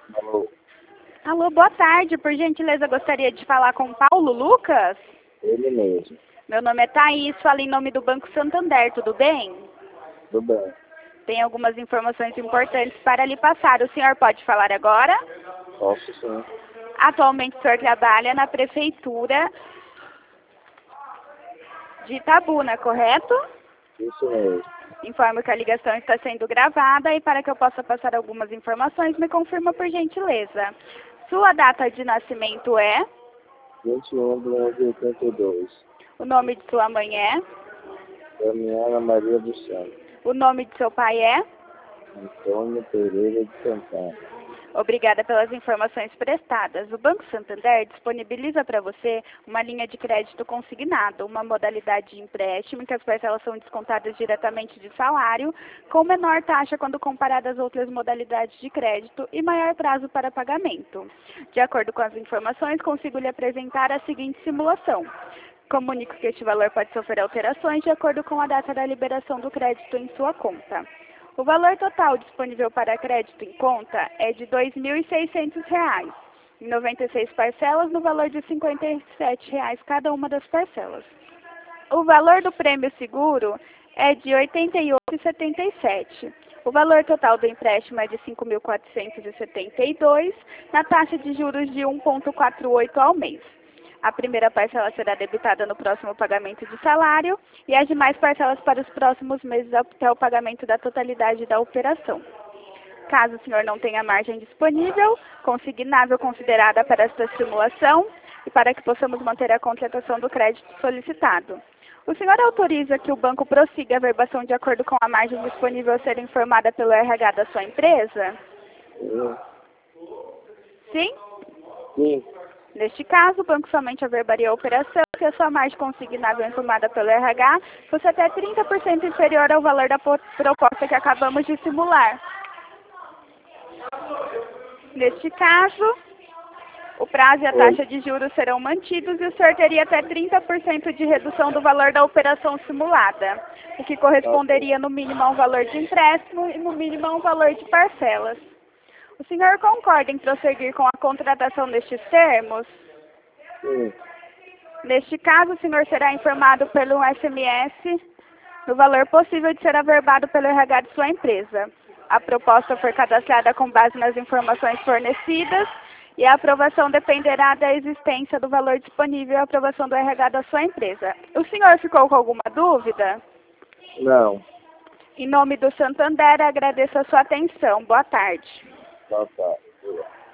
Alô, Alô, boa tarde. Por gentileza, gostaria de falar com Paulo Lucas? ele mesmo. Meu nome é Thaís, falo em nome do Banco Santander, tudo bem? Tudo bem? Tem algumas informações importantes para lhe passar. O senhor pode falar agora? Posso sim. Atualmente o senhor trabalha na Prefeitura de Itabuna, correto? Isso mesmo. Informo que a ligação está sendo gravada e para que eu possa passar algumas informações, me confirma por gentileza. Sua data de nascimento é? 21 de 11 de 82. O nome de sua mãe é? Damiana Maria dos Santos. O nome de seu pai é? Antônio Pereira de Santana. Obrigada pelas informações prestadas. O Banco Santander disponibiliza para você uma linha de crédito consignado, uma modalidade de empréstimo em que as parcelas são descontadas diretamente de salário, com menor taxa quando comparada às outras modalidades de crédito e maior prazo para pagamento. De acordo com as informações, consigo lhe apresentar a seguinte simulação. Comunico que este valor pode sofrer alterações de acordo com a data da liberação do crédito em sua conta. O valor total disponível para crédito em conta é de R$ 2.600, em 96 parcelas, no valor de R$ 57 cada uma das parcelas. O valor do prêmio seguro é de R$ 88,77. O valor total do empréstimo é de R$ 5.472, na taxa de juros de 1,48 ao mês. A primeira parcela será debitada no próximo pagamento de salário e as demais parcelas para os próximos meses até o pagamento da totalidade da operação. Caso o senhor não tenha margem disponível, consignável considerada para esta simulação e para que possamos manter a contratação do crédito solicitado. O senhor autoriza que o banco prossiga a verbação de acordo com a margem disponível a ser informada pelo RH da sua empresa? Sim? Sim. Neste caso, o banco somente averbaria a operação se a sua margem consignável informada pelo RH fosse até 30% inferior ao valor da proposta que acabamos de simular. Neste caso, o prazo e a taxa de juros serão mantidos e o senhor teria até 30% de redução do valor da operação simulada, o que corresponderia no mínimo a um valor de empréstimo e no mínimo a um valor de parcelas. O senhor concorda em prosseguir com a contratação destes termos? Sim. Neste caso, o senhor será informado pelo SMS do valor possível de ser averbado pelo RH de sua empresa. A proposta foi cadastrada com base nas informações fornecidas e a aprovação dependerá da existência do valor disponível e a aprovação do RH da sua empresa. O senhor ficou com alguma dúvida? Não. Em nome do Santander, agradeço a sua atenção. Boa tarde. Tá.